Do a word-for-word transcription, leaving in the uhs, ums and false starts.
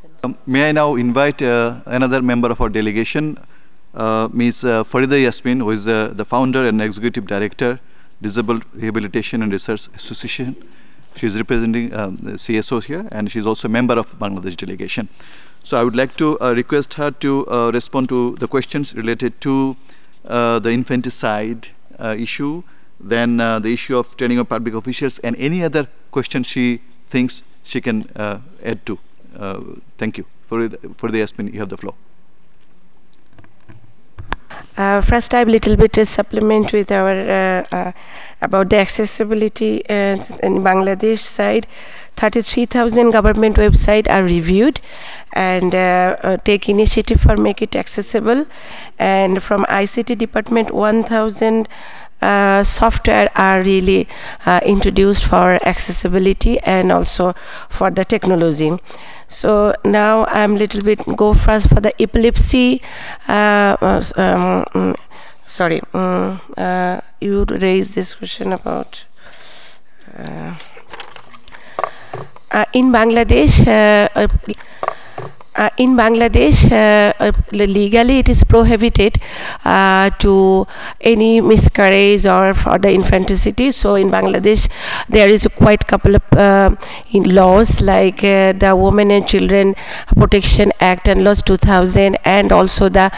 Um, may I now invite uh, another member of our delegation, uh, Miz Uh, Farida Yasmin, who is uh, the founder and executive director, Disabled Rehabilitation and Research Association. She is representing um, the C S O here, and she is also a member of Bangladesh delegation. So I would like to uh, request her to uh, respond to the questions related to uh, the infanticide uh, issue, then uh, the issue of training of public officials, and any other question she thinks she can uh, add to. Uh, thank you. For, for the Yasmin, you have the floor. Uh, first, I have a little bit to supplement with our uh, uh, about the accessibility uh, in Bangladesh side. thirty-three thousand government websites are reviewed and uh, uh, take initiative for make it accessible. And from I C T department, one thousand uh, software are really uh, introduced for accessibility and also for the technology. So now I'm little bit go first for the epilepsy. Uh, uh, um, mm, sorry, um, uh, you raised this question about. Uh, uh, in Bangladesh, uh, uh, uh, in Bangladesh, uh, uh, legally it is prohibited uh, to any miscarriage or for the infanticide. So in Bangladesh, there is a quite couple of uh, in laws like uh, the Women and Children Protection Act and Laws two thousand, and also the